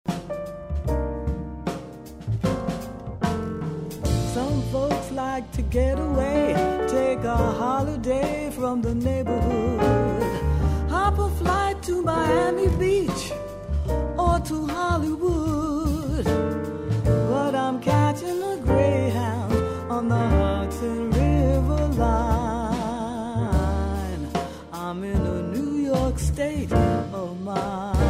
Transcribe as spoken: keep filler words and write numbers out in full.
Some folks like to get away, take a holiday from the neighborhood, hop a flight to Miami Beach or to Hollywood. But I'm catching a Greyhound on the Hudson River line. I'm in a New York state of mind.